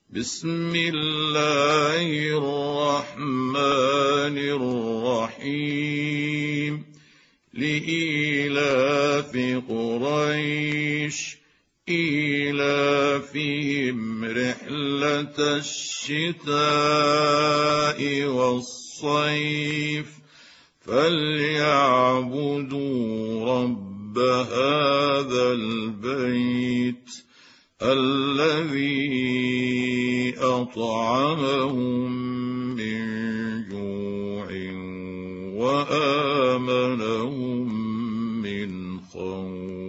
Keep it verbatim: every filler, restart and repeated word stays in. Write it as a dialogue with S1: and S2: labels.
S1: بسم الله الرحمن الرحيم لإيلاف قريش إيلافهم رحلة الشتاء والصيف فليعبدوا رب هذا البيت الذي أطعمهم من جوع وآمنهم من خوف.